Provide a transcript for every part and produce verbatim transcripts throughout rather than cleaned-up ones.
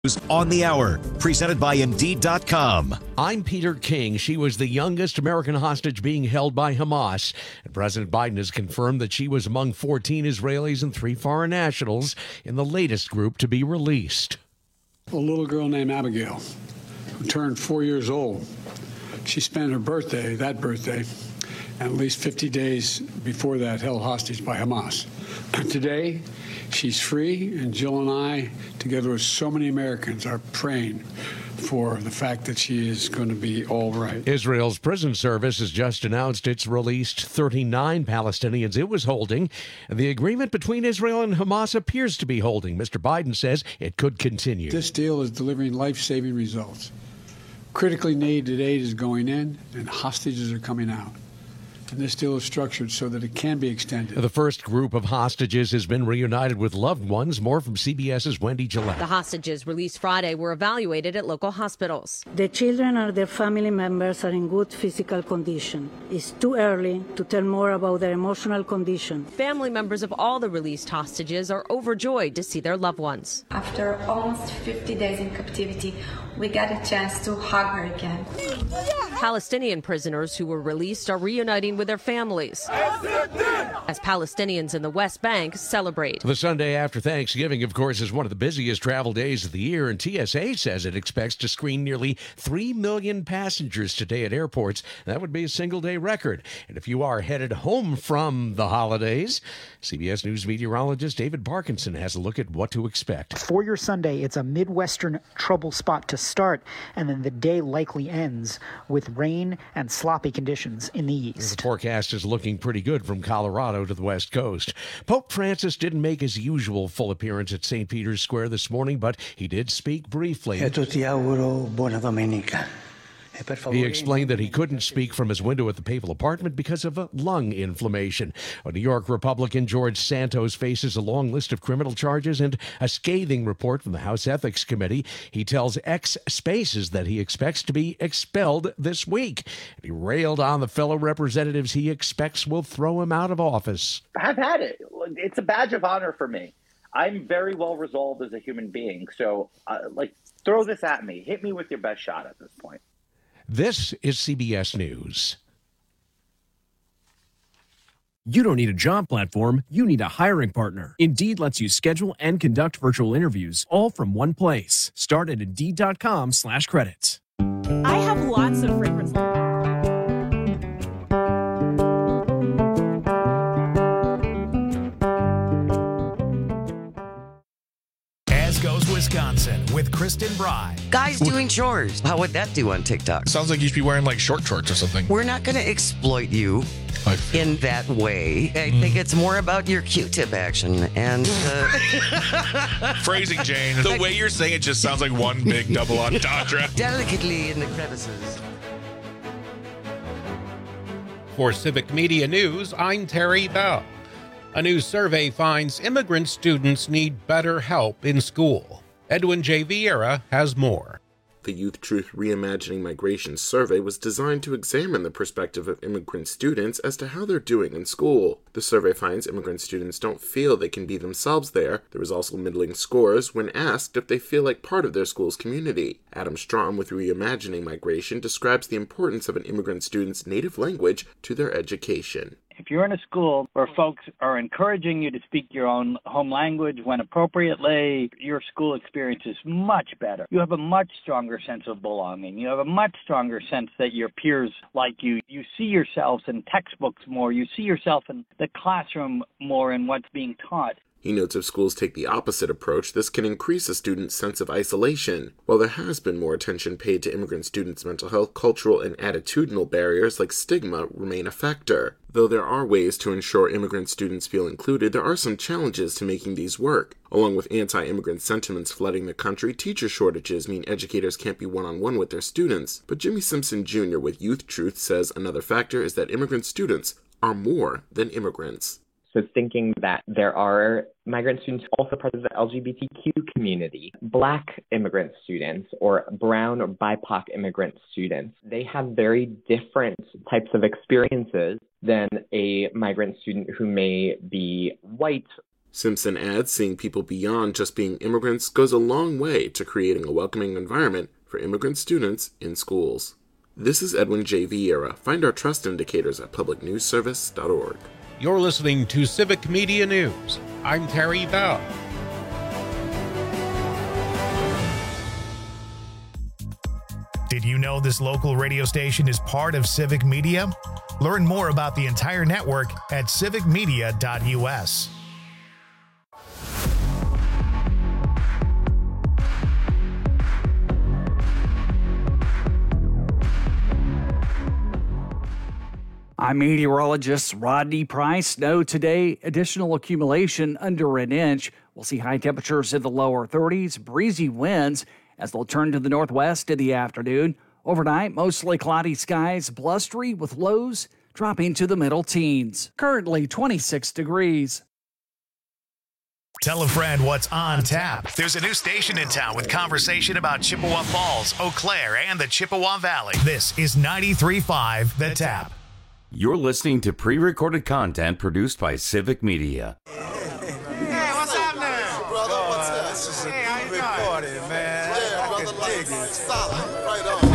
On the Hour, presented by Indeed dot com. I'm Peter King. She was the youngest American hostage being held by Hamas. And President Biden has confirmed that she was among fourteen Israelis and three foreign nationals in the latest group to be released. A little girl named Abigail, who turned four years old. She spent her birthday, that birthday, and at least fifty days before that, held hostage by Hamas. Today, she's free, and Jill and I, together with so many Americans, are praying for the fact that she is going to be all right. Israel's prison service has just announced it's released thirty-nine Palestinians it was holding. The agreement between Israel and Hamas appears to be holding. Mister Biden says it could continue. This deal is delivering life-saving results. Critically needed aid is going in, and hostages are coming out. And this deal is structured so that it can be extended. The first group of hostages has been reunited with loved ones. More from CBS's Wendy Gillette. The hostages released Friday were evaluated at local hospitals. The children and their family members are in good physical condition. It's too early to tell more about their emotional condition. Family members of all the released hostages are overjoyed to see their loved ones. After almost fifty days in captivity, we got a chance to hug her again. Palestinian prisoners who were released are reuniting with their families as Palestinians in the West Bank celebrate. The Sunday after Thanksgiving, of course, is one of the busiest travel days of the year, and T S A says it expects to screen nearly three million passengers today at airports. That would be a single-day record. And if you are headed home from the holidays, C B S News meteorologist David Parkinson has a look at what to expect. For your Sunday, it's a Midwestern trouble spot to start, and then the day likely ends with rain and sloppy conditions in the east. The forecast is looking pretty good from Colorado to the west coast. Pope Francis didn't make his usual full appearance at Saint Peter's Square this morning, but he did speak briefly. E tutti auguro buona domenica. He explained that he couldn't speak from his window at the papal apartment because of a lung inflammation. A New York Republican, George Santos, faces a long list of criminal charges and a scathing report from the House Ethics Committee. He tells X Spaces that he expects to be expelled this week. He railed on the fellow representatives he expects will throw him out of office. I've had it. It's a badge of honor for me. I'm very well resolved as a human being. So, uh, like, throw this at me. Hit me with your best shot at this point. This is C B S News. You don't need a job platform, you need a hiring partner. Indeed lets you schedule and conduct virtual interviews all from one place. Start at Indeed.com slash credits. I have lots of fragrances. Wisconsin with Kristen Bry. Guys doing chores. How would that do on TikTok? Sounds like you should be wearing like short shorts or something. We're not going to exploit you in that way. I mm. think it's more about your Q-tip action and uh... phrasing, Jane. The way you're saying it just sounds like one big double entendre. Delicately in the crevices. For Civic Media News, I'm Terry Bell. A new survey finds immigrant students need better help in school. Edwin J. Vieira has more. The Youth Truth Reimagining Migration survey was designed to examine the perspective of immigrant students as to how they're doing in school. The survey finds immigrant students don't feel they can be themselves there. There was also middling scores when asked if they feel like part of their school's community. Adam Strom with Reimagining Migration describes the importance of an immigrant student's native language to their education. If you're in a school where folks are encouraging you to speak your own home language when appropriately, your school experience is much better. You have a much stronger sense of belonging. You have a much stronger sense that your peers like you. You see yourselves in textbooks more. You see yourself in the classroom more in what's being taught. He notes if schools take the opposite approach, this can increase a student's sense of isolation. While there has been more attention paid to immigrant students' mental health, cultural and attitudinal barriers like stigma remain a factor. Though there are ways to ensure immigrant students feel included, there are some challenges to making these work. Along with anti-immigrant sentiments flooding the country, teacher shortages mean educators can't be one-on-one with their students. But Jimmy Simpson Junior with Youth Truth says another factor is that immigrant students are more than immigrants. So thinking that there are migrant students also part of the L G B T Q community, Black immigrant students or brown or B I P O C immigrant students, they have very different types of experiences than a migrant student who may be white. Simpson adds seeing people beyond just being immigrants goes a long way to creating a welcoming environment for immigrant students in schools. This is Edwin J. Vieira. Find our trust indicators at public news service dot org. You're listening to Civic Media News. I'm Terry Bell. Did you know this local radio station is part of Civic Media? Learn more about the entire network at civic media dot u s. I'm meteorologist Rodney Price. Snow today, additional accumulation under an inch. We'll see high temperatures in the lower thirties, breezy winds as they'll turn to the northwest in the afternoon. Overnight, mostly cloudy skies, blustery with lows dropping to the middle teens. Currently twenty-six degrees. Tell a friend what's on tap. There's a new station in town with conversation about Chippewa Falls, Eau Claire, and the Chippewa Valley. This is ninety-three point five The Tap. You're listening to pre-recorded content produced by Civic Media. Hey, what's happening? Brother, what's up? This is a hey, how you doing? Party, man. Yeah, I brother, can dig it. Solid. Right on.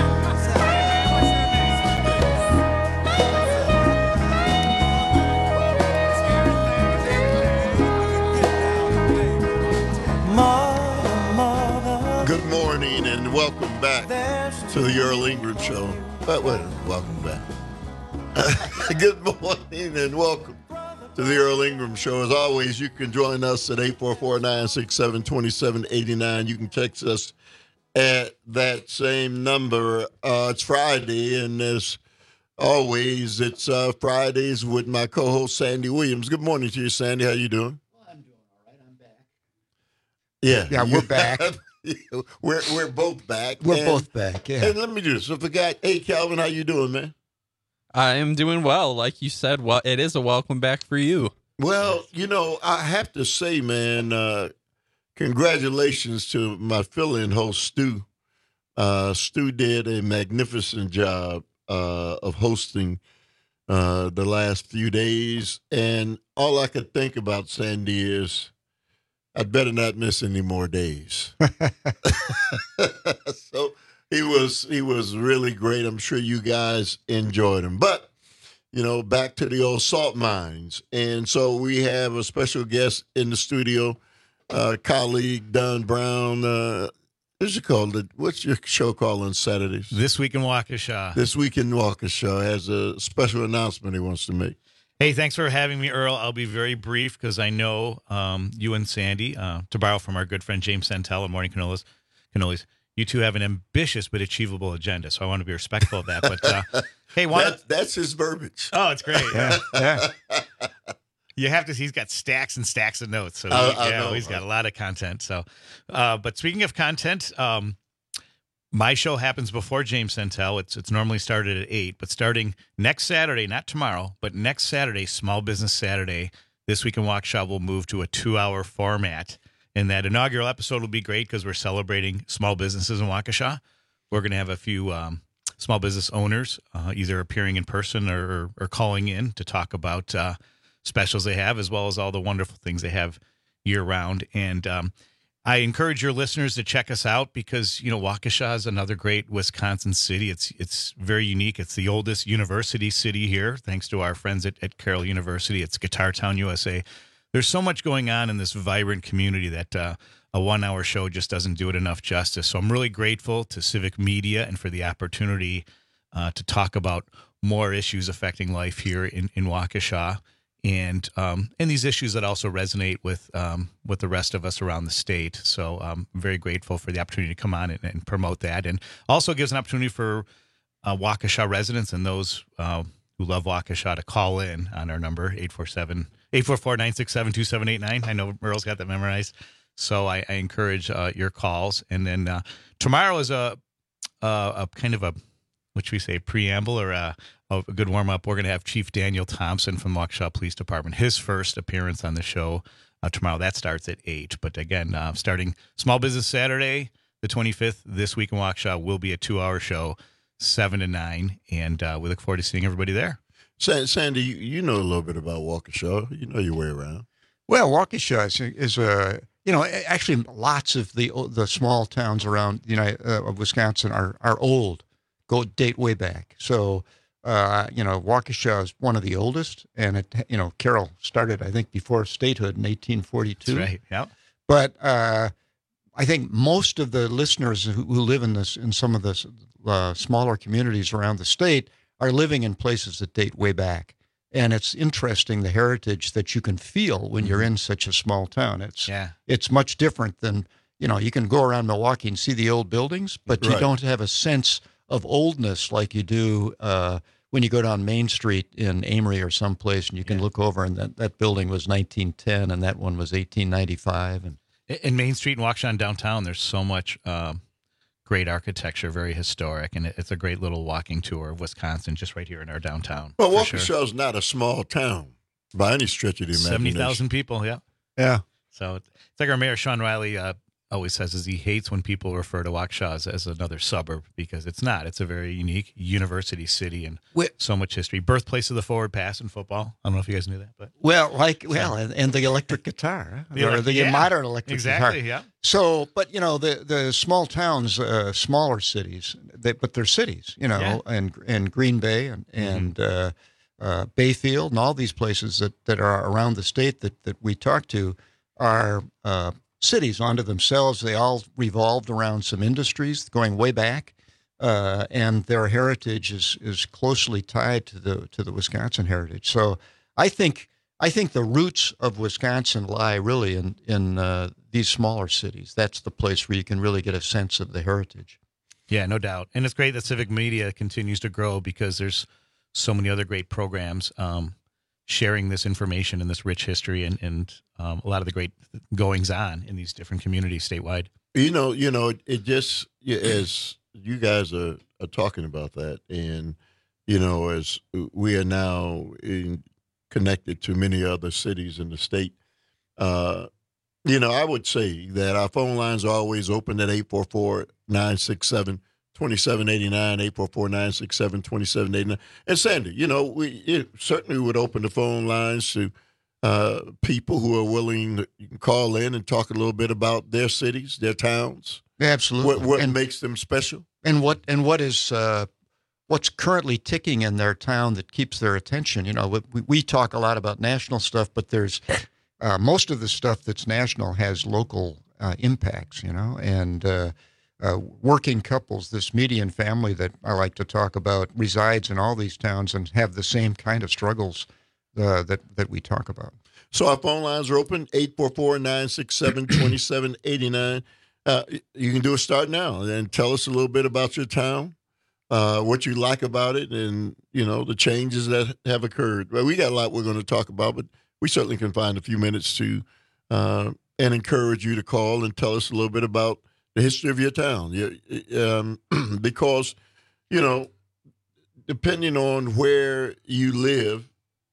Good morning and welcome back to the Earl Ingram Show. But wait, welcome back. Good morning and welcome to the Earl Ingram Show. As always, you can join us at eight four four, nine six seven, two seven eight nine. You can text us at that same number. Uh, it's Friday, and as always, it's uh, Fridays with my co-host, Sandy Williams. Good morning to you, Sandy. How you doing? Well, I'm doing all right. I'm back. Yeah. Yeah, we're back. we're, we're both back. We're and, both back, yeah. And let me do this. I forgot. Hey, Calvin, how you doing, man? I am doing well. Like you said, well, it is a welcome back for you. Well, you know, I have to say, man, uh, congratulations to my fill-in host, Stu. Uh, Stu did a magnificent job uh, of hosting uh, the last few days. And all I could think about, Sandy, is I'd better not miss any more days. So he was he was really great. I'm sure you guys enjoyed him. But, you know, back to the old salt mines. And so we have a special guest in the studio, uh, colleague Don Brown. Uh, what's it called? What's your show called on Saturdays? This Week in Waukesha. This Week in Waukesha has a special announcement he wants to make. Hey, thanks for having me, Earl. I'll be very brief because I know um, you and Sandy, uh, to borrow from our good friend James Santel of Morning Cannolis, Cannolis, you two have an ambitious but achievable agenda, so I want to be respectful of that. But uh, hey, why that, that's his verbiage. Oh, it's great. Yeah, yeah. You have to. He's got stacks and stacks of notes, so I, he, I yeah, know. he's got a lot of content. So, uh, but speaking of content, um, my show happens before James Santel. It's it's normally started at eight, but starting next Saturday, not tomorrow, but next Saturday, Small Business Saturday, This Week in Waukesha will move to a two-hour format. And that inaugural episode will be great because we're celebrating small businesses in Waukesha. We're going to have a few um, small business owners uh, either appearing in person or, or calling in to talk about uh, specials they have, as well as all the wonderful things they have year-round. And um, I encourage your listeners to check us out because, you know, Waukesha is another great Wisconsin city. It's it's very unique. It's the oldest university city here, thanks to our friends at, at Carroll University. It's Guitar Town, U S A. There's so much going on in this vibrant community that uh, a one-hour show just doesn't do it enough justice. So I'm really grateful to Civic Media and for the opportunity uh, to talk about more issues affecting life here in, in Waukesha and um, and these issues that also resonate with um, with the rest of us around the state. So um, I'm very grateful for the opportunity to come on and, and promote that. And also gives an opportunity for uh, Waukesha residents and those uh, who love Waukesha to call in on our number, eight four seven, eight four four, nine six seven, two seven eight nine. I know Earl's got that memorized. So I, I encourage uh, your calls. And then uh, tomorrow is a, a, a kind of a, what should we say, preamble or a, a good warm-up. We're going to have Chief Daniel Thompson from Waukesha Police Department, his first appearance on the show uh, tomorrow. That starts at eight. But again, uh, starting Small Business Saturday, the twenty-fifth, This Week in Waukesha will be a two-hour show, seven to nine, and uh, we look forward to seeing everybody there. Sandy, you, you know a little bit about Waukesha. You know your way around. Well, Waukesha is, is a you know actually lots of the the small towns around you know uh, of Wisconsin are are old, go date way back. So uh, you know Waukesha is one of the oldest, and it you know Carroll started I think before statehood in eighteen forty-two. That's right. Yeah. But uh, I think most of the listeners who, who live in this in some of the uh, smaller communities around the state are living in places that date way back. And it's interesting the heritage that you can feel when you're in such a small town. It's yeah. it's much different than, you know, you can go around Milwaukee and see the old buildings, but you Right. don't have a sense of oldness like you do uh, when you go down Main Street in Amory or someplace and you can look over and that, that building was nineteen ten and that one was eighteen ninety-five. And In Main Street and Waukesha downtown, there's so much um, great architecture, very historic, and it- it's a great little walking tour of Wisconsin just right here in our downtown. Well, for Waukesha sure. is not a small town by any stretch of the imagination. seventy thousand people, yeah. Yeah. So it's like our mayor, Sean Riley, uh, always says is he hates when people refer to Waukesha as, as another suburb because it's not. It's a very unique university city and Wh- so much history. Birthplace of the forward pass in football. I don't know if you guys knew that, but Well, like well, and, and the electric guitar, The or elec- the yeah, modern electric exactly, guitar. yeah. So, but you know, the the small towns, uh, smaller cities, they, but they're cities, you know, Yeah. and and Green Bay and and uh, uh, Bayfield and all these places that, that are around the state that that we talk to are uh, cities unto themselves. They all revolved around some industries going way back. Uh, and their heritage is, is closely tied to the to the Wisconsin heritage. So I think I think the roots of Wisconsin lie really in in uh, these smaller cities. That's the place where you can really get a sense of the heritage. Yeah, no doubt. And it's great that civic media continues to grow because there's so many other great programs um, sharing this information and this rich history and, and um, a lot of the great goings on in these different communities statewide. You know, you know, it, it just yeah, as you guys are, are talking about that, and you know, as we are now in, connected to many other cities in the state, uh, you know, I would say that our phone lines are always open at eight four four, nine six seven, two seven eight nine, eight four four, nine six seven, two seven eight nine. And Sandy, you know, we it certainly would open the phone lines to uh, people who are willing to you can call in and talk a little bit about their cities, their towns. Absolutely. What, what and, makes them special? And what and what is uh, what's currently ticking in their town that keeps their attention? You know, we, we talk a lot about national stuff, but there's uh, most of the stuff that's national has local uh, impacts. You know, and uh, uh, working couples, this median family that I like to talk about, resides in all these towns and have the same kind of struggles uh, that that we talk about. So our phone lines are open, eight four four, nine six seven, two seven eight nine. Uh, you can do a start now and tell us a little bit about your town, uh, what you like about it, and, you know, the changes that have occurred. Well, we got a lot we're going to talk about, but we certainly can find a few minutes to uh, and encourage you to call and tell us a little bit about the history of your town. You, um, because, you know, depending on where you live,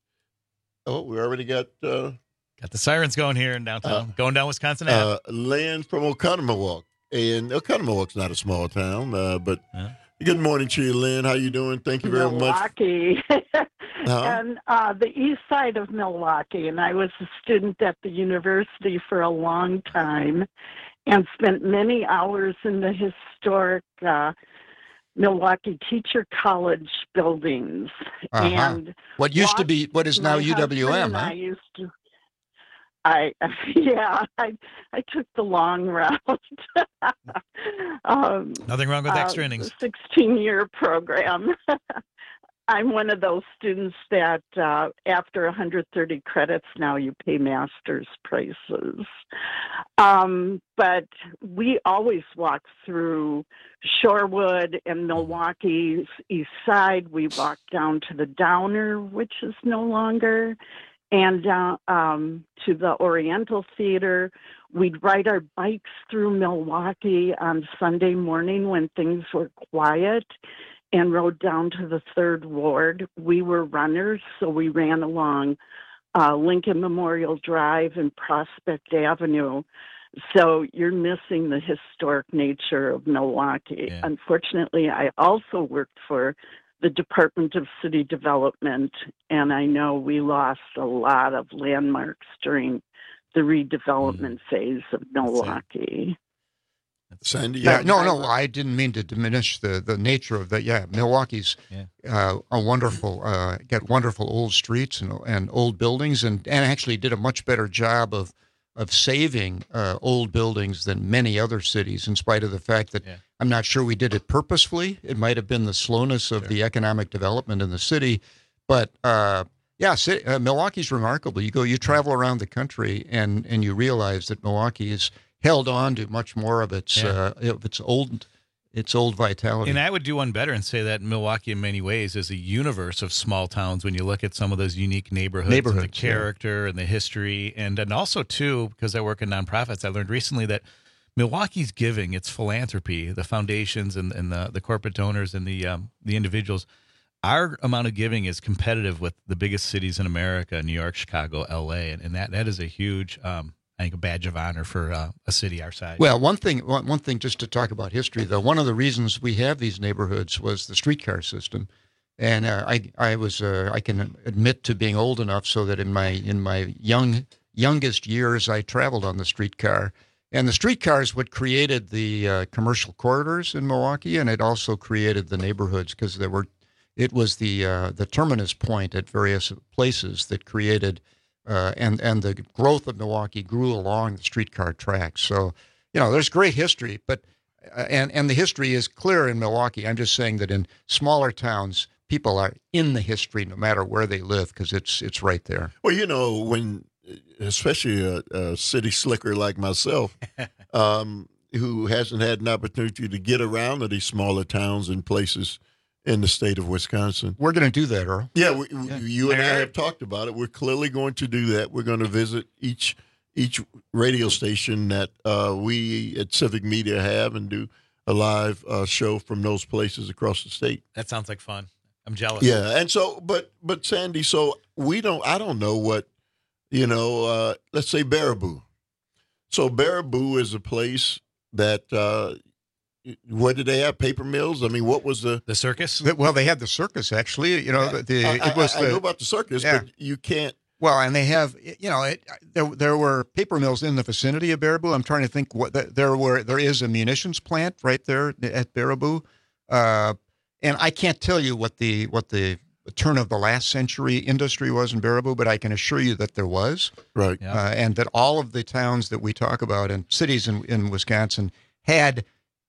oh, we already got... Uh, Got the sirens going here in downtown, Uh, going down Wisconsin Ave. Uh, Lynn from Oconomowoc. And Oconomowoc not a small town, uh, but yeah. Good morning to you, Lynn. How you doing? Thank you very Milwaukee. much. Uh-huh. And uh, the east side of Milwaukee. And I was a student at the university for a long time and spent many hours in the historic uh, Milwaukee Teacher College buildings. Uh-huh. And what used to be, what is now my U W M, husband and huh? I used to. I yeah, I I took the long route. um, Nothing wrong with extra uh, innings. sixteen-year program. I'm one of those students that uh, after one hundred thirty credits now you pay master's prices. Um, but we always walk through Shorewood and Milwaukee's east side. We walk down to the Downer, which is no longer, and uh, um, to the Oriental Theater. We'd ride our bikes through Milwaukee on Sunday morning when things were quiet and rode down to the Third Ward. We were runners, so we ran along uh, Lincoln Memorial Drive and Prospect Avenue. So you're missing the historic nature of Milwaukee. Yeah. Unfortunately, I also worked for the Department of City Development, and I know we lost a lot of landmarks during the redevelopment mm. phase of Milwaukee. Sandy, yeah, no, no, I didn't mean to diminish the, the nature of that. Yeah, Milwaukee's yeah. Uh, a wonderful, uh, got wonderful old streets and and old buildings, and, and actually did a much better job of of saving uh, old buildings than many other cities. In spite of the fact that yeah. I'm not sure we did it purposefully, it might have been the slowness of sure. the economic development in the city, but. Uh, Yeah, uh, Milwaukee's remarkable. You go, you travel around the country, and, and you realize that Milwaukee has held on to much more of its yeah. uh, of its old its old vitality. And I would do one better and say that Milwaukee, in many ways, is a universe of small towns. When you look at some of those unique neighborhoods, neighborhoods and the character yeah. and the history, and and also too, because I work in nonprofits, I learned recently that Milwaukee's giving, its philanthropy, the foundations and, and the the corporate donors and the um, the individuals. Our amount of giving is competitive with the biggest cities in America, New York, Chicago, L A, and, and that, that is a huge, um, I think, a badge of honor for uh, a city our size. Well, one thing, one, one thing, just to talk about history, though, one of the reasons we have these neighborhoods was the streetcar system, and uh, I, I was, uh, I can admit to being old enough so that in my in my young youngest years, I traveled on the streetcar, and the streetcars what created the uh, commercial corridors in Milwaukee, and it also created the neighborhoods because there were. It was the uh, the terminus point at various places that created, uh, and and the growth of Milwaukee grew along the streetcar tracks. So, you know, there's great history, but uh, and and the history is clear in Milwaukee. I'm just saying that in smaller towns, people are in the history no matter where they live because it's it's right there. Well, you know, when especially a, a city slicker like myself, um, who hasn't had an opportunity to get around to these smaller towns and places in the state of Wisconsin. We're going to do that, Earl. Yeah, we, yeah. you and I have talked about it. We're clearly going to do that. We're going to visit each each radio station that uh, we at Civic Media have and do a live uh, show from those places across the state. That sounds like fun. I'm jealous. Yeah, and so, but but Sandy, so we don't. I don't know what, you know. Uh, let's say Baraboo. So Baraboo is a place that. Uh, What did they have? Paper mills? I mean, what was the the circus? Well, they had the circus actually. You know, the I, it was. I, the, I know about the circus, yeah. but you can't. Well, and they have. You know, it, there there were paper mills in the vicinity of Baraboo. I'm trying to think what there were. There is a munitions plant right there at Baraboo, uh, and I can't tell you what the what the turn of the last century industry was in Baraboo, but I can assure you that there was. Right, yeah. uh, and that all of the towns that we talk about and cities in, in Wisconsin had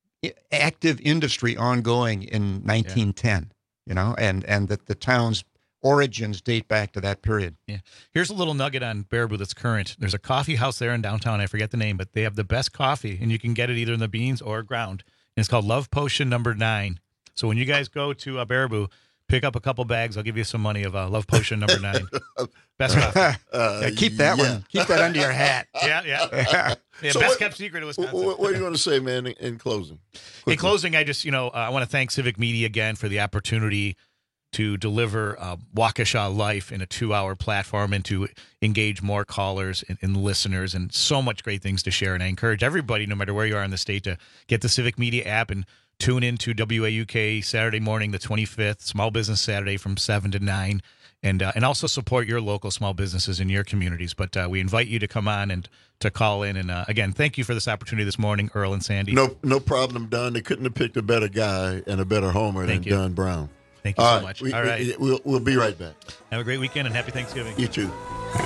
active industry ongoing in nineteen ten, yeah. you know, and, and that the town's origins date back to that period. Yeah. Here's a little nugget on Baraboo that's current. There's a coffee house there in downtown. I forget the name, but they have the best coffee, and you can get it either in the beans or ground. And it's called Love Potion Number Nine. So when you guys go to uh, Baraboo, pick up a couple bags. I'll give you some money of uh, Love Potion Number Nine. Best coffee. Uh, yeah, keep that yeah. one. Keep that under your hat. Yeah, yeah. yeah so best what, kept secret of Wisconsin. What, what are you going to say, man, in, in closing? Quickly. In closing, I just, you know, uh, I want to thank Civic Media again for the opportunity to deliver uh, Waukesha Life in a two-hour platform and to engage more callers and, and listeners, and so much great things to share. And I encourage everybody, no matter where you are in the state, to get the Civic Media app and tune into W A U K Saturday morning, the twenty-fifth, Small Business Saturday from seven to nine, and uh, and also support your local small businesses in your communities. But uh, we invite you to come on and to call in. And uh, again, thank you for this opportunity this morning, Earl and Sandy. No no problem, Don. They couldn't have picked a better guy and a better homer thank than you. Don Brown. Thank you All so right, much. We, All right. We, we'll, we'll be right back. Have a great weekend and happy Thanksgiving. You too.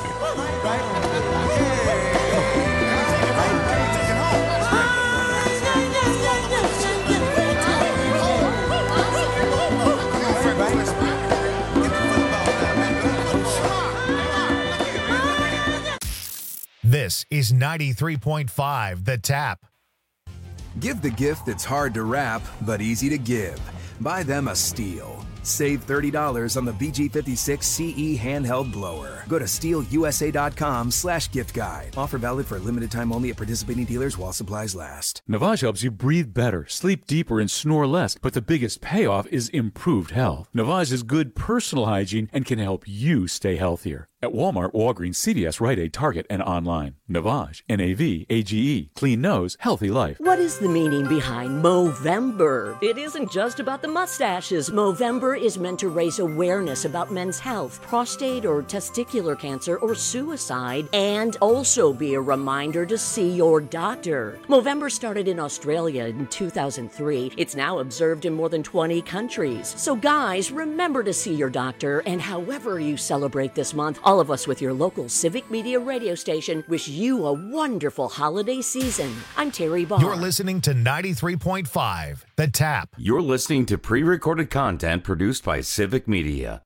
This is ninety-three point five The Tap. Give the gift that's hard to wrap, but easy to give. Buy them a Stihl. Save thirty dollars on the B G fifty-six C E handheld blower. Go to steel u s a dot com slash gift guide. Offer valid for a limited time only at participating dealers while supplies last. Navage helps you breathe better, sleep deeper, and snore less, but the biggest payoff is improved health. Navage is good personal hygiene and can help you stay healthier. At Walmart, Walgreens, C V S, Rite Aid, Target, and online. Navage, N A V, A G E, clean nose, healthy life. What is the meaning behind Movember? It isn't just about the mustaches. Movember is meant to raise awareness about men's health, prostate or testicular cancer, or suicide, and also be a reminder to see your doctor. Movember started in Australia in two thousand three. It's now observed in more than twenty countries. So guys, remember to see your doctor, and however you celebrate this month, all of us with your local Civic Media radio station wish you a wonderful holiday season. I'm Terry Barr. You're listening to ninety-three point five, The Tap. You're listening to pre-recorded content produced by Civic Media.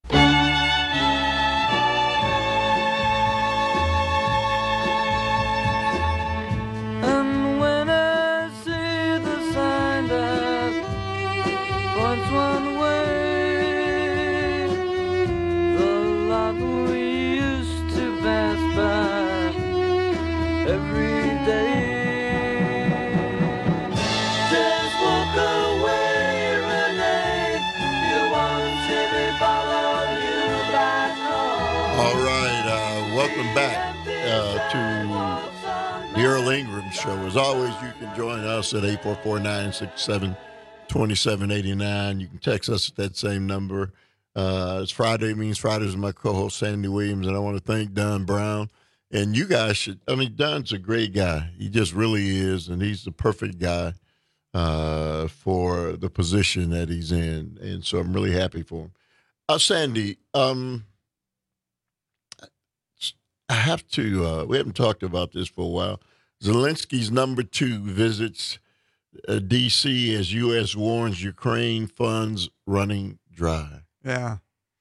And when I see the sign that points one way, the lot we used to pass by every day. Just walk away, Renee. You won't see me follow you back home. All right, uh, welcome back uh, to the Earl Ingram Show. As always, you can join us at eight four four, nine six seven, two seven eight nine. You can text us at that same number. Uh, it's Friday. It means Fridays with my co-host, Sandy Williams, and I want to thank Don Brown. And you guys should, I mean, Don's a great guy. He just really is, and he's the perfect guy uh, for the position that he's in. And so I'm really happy for him. Uh, Sandy, um, I have to, uh, we haven't talked about this for a while. Zelensky's number two visits uh, D C as U S warns Ukraine funds running dry. Yeah.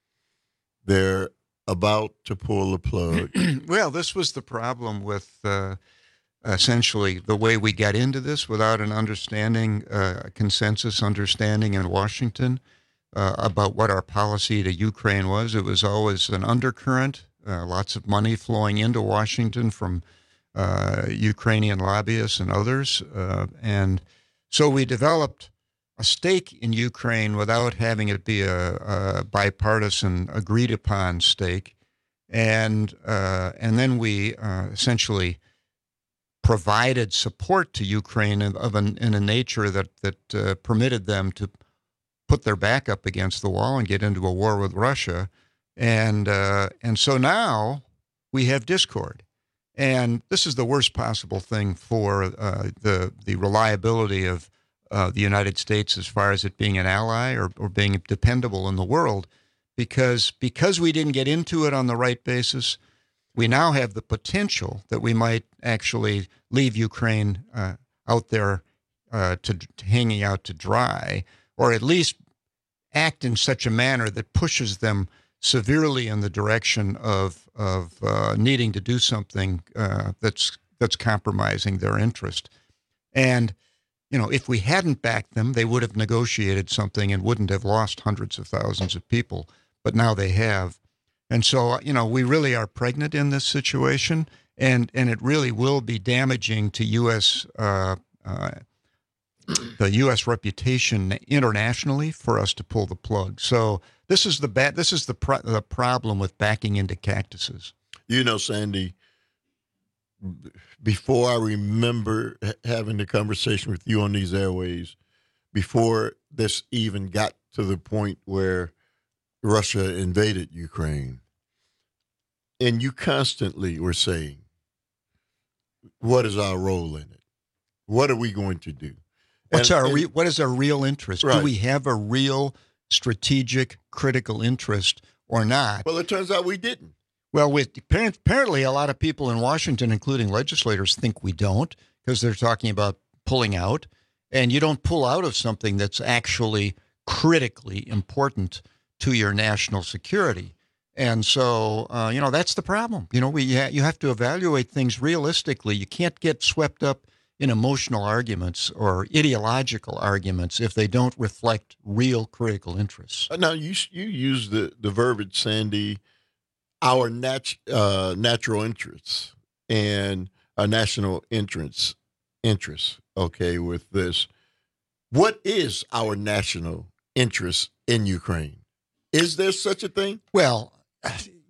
They're about to pull the plug. Well, this was the problem with uh, essentially the way we got into this without an understanding, uh, a consensus understanding in Washington uh, about what our policy to Ukraine was. It was always an undercurrent, uh, lots of money flowing into Washington from uh, Ukrainian lobbyists and others. Uh, and so we developed a stake in Ukraine without having it be a, a bipartisan, agreed-upon stake, and uh, and then we uh, essentially provided support to Ukraine of, of an, in a nature that that uh, permitted them to put their back up against the wall and get into a war with Russia, and uh, and so now we have discord, and this is the worst possible thing for uh, the the reliability of Uh, the United States as far as it being an ally or, or being dependable in the world, because because we didn't get into it on the right basis, we now have the potential that we might actually leave Ukraine uh, out there uh, to, to hanging out to dry, or at least act in such a manner that pushes them severely in the direction of of uh, needing to do something uh, that's that's compromising their interest. And you know, if we hadn't backed them, they would have negotiated something and wouldn't have lost hundreds of thousands of people. But now they have. And so, you know, we really are pregnant in this situation, and, and it really will be damaging to U S uh, uh, the U S reputation internationally for us to pull the plug. So this is the bad. This is the pro- the problem with backing into cactuses. You know, Sandy, before I remember having the conversation with you on these airways, before this even got to the point where Russia invaded Ukraine, and you constantly were saying, what is our role in it? What are we going to do? What's And- our and- re- what is our real interest? Right. Do we have a real strategic, critical interest or not? Well, it turns out we didn't. Well, with, apparently a lot of people in Washington, including legislators, think we don't, because they're talking about pulling out. And you don't pull out of something that's actually critically important to your national security. And so, uh, you know, that's the problem. You know, we ha- you have to evaluate things realistically. You can't get swept up in emotional arguments or ideological arguments if they don't reflect real critical interests. Now, you you use the, the verbiage, Sandy, our nat- uh, natural interests and our national interests, interests, okay, with this. What is our national interest in Ukraine? Is there such a thing? Well,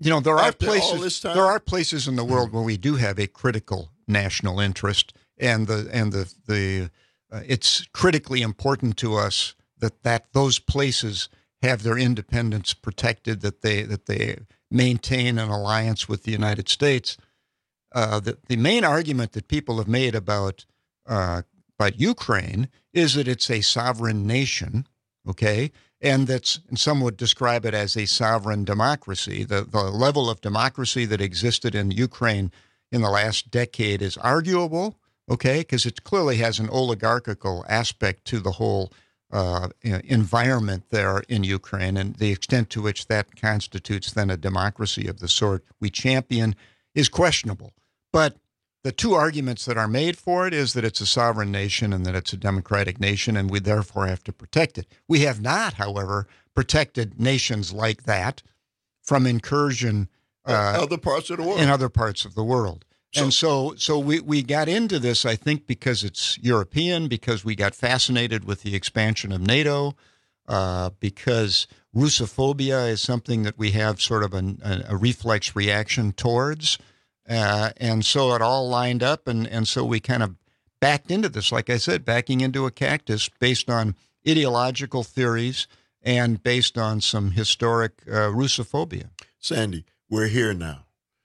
You know, there are After all places. this time? There are places in the world where we do have a critical national interest, and the and the the uh, it's critically important to us that that those places have their independence protected, that they that they maintain an alliance with the United States. Uh, the the main argument that people have made about uh, about Ukraine is that it's a sovereign nation, okay, and that's and some would describe it as a sovereign democracy. The the level of democracy that existed in Ukraine in the last decade is arguable, okay, because it clearly has an oligarchical aspect to the whole uh, environment there in Ukraine, and the extent to which that constitutes then a democracy of the sort we champion is questionable. But the two arguments that are made for it is that it's a sovereign nation and that it's a democratic nation, and we therefore have to protect it. We have not, however, protected nations like that from incursion uh, other parts of the world. in other parts of the world. So, and so so we, we got into this, I think, because it's European, because we got fascinated with the expansion of NATO, uh, because Russophobia is something that we have sort of an, a, a reflex reaction towards. Uh, and so it all lined up, and, and so we kind of backed into this, like I said, backing into a cactus based on ideological theories and based on some historic uh, Russophobia. Sandy, we're here now,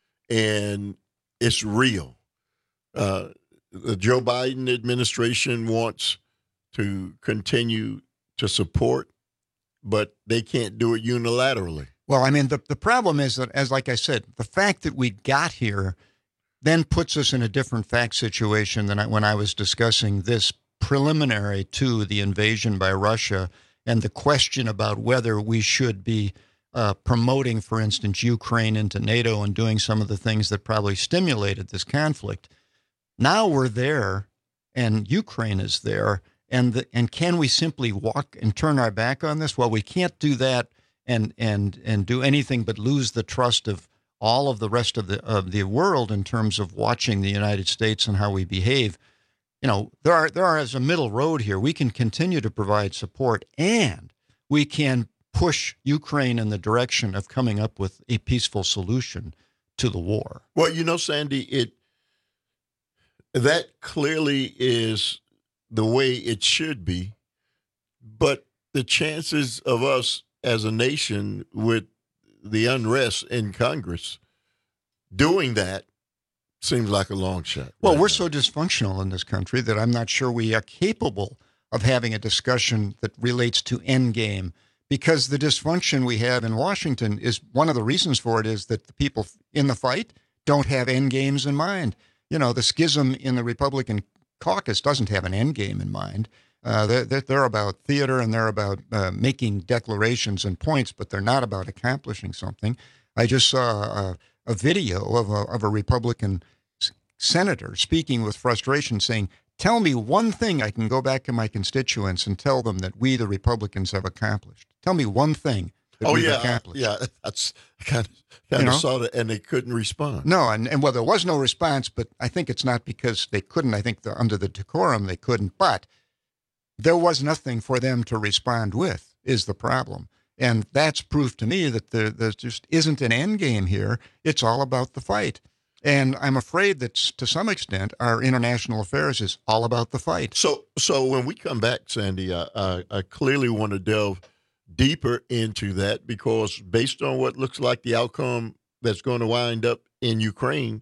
and it's real. Uh, the Joe Biden administration wants to continue to support, but they can't do it unilaterally. Well, I mean, the, the problem is that, as like I said, the fact that we got here then puts us in a different fact situation than I, when I was discussing this preliminary to the invasion by Russia and the question about whether we should be uh, promoting, for instance, Ukraine into NATO and doing some of the things that probably stimulated this conflict. Now we're there, and Ukraine is there, and the, and can we simply walk and turn our back on this? Well, we can't do that. And and and do anything but lose the trust of all of the rest of the of the world in terms of watching the United States and how we behave. You know, there are there are as a middle road here. We can continue to provide support, and we can push Ukraine in the direction of coming up with a peaceful solution to the war. Well, you know, Sandy, it that clearly is the way it should be, but the chances of us as a nation with the unrest in Congress doing that seems like a long shot. Well, right we're now. so dysfunctional in this country that I'm not sure we are capable of having a discussion that relates to endgame, because the dysfunction we have in Washington is one of the reasons for it is that the people in the fight don't have endgames in mind. You know, the schism in the Republican caucus doesn't have an endgame in mind. Uh, they're, they're about theater, and they're about uh, making declarations and points, but they're not about accomplishing something. I just saw a, a video of a, of a Republican s- senator speaking with frustration, saying, tell me one thing I can go back to my constituents and tell them that we, the Republicans, have accomplished. Tell me one thing that oh, we've yeah, accomplished. yeah, that's kind of, kind You of know? saw that, and they couldn't respond. No, and, and well, there was no response, but I think it's not because they couldn't. I think the, under the decorum they couldn't, but there was nothing for them to respond with is the problem. And that's proof to me that there, there just isn't an end game here. It's all about the fight. And I'm afraid that to some extent our international affairs is all about the fight. So, so when we come back, Sandy, I, I, I clearly want to delve deeper into that, because based on what looks like the outcome that's going to wind up in Ukraine,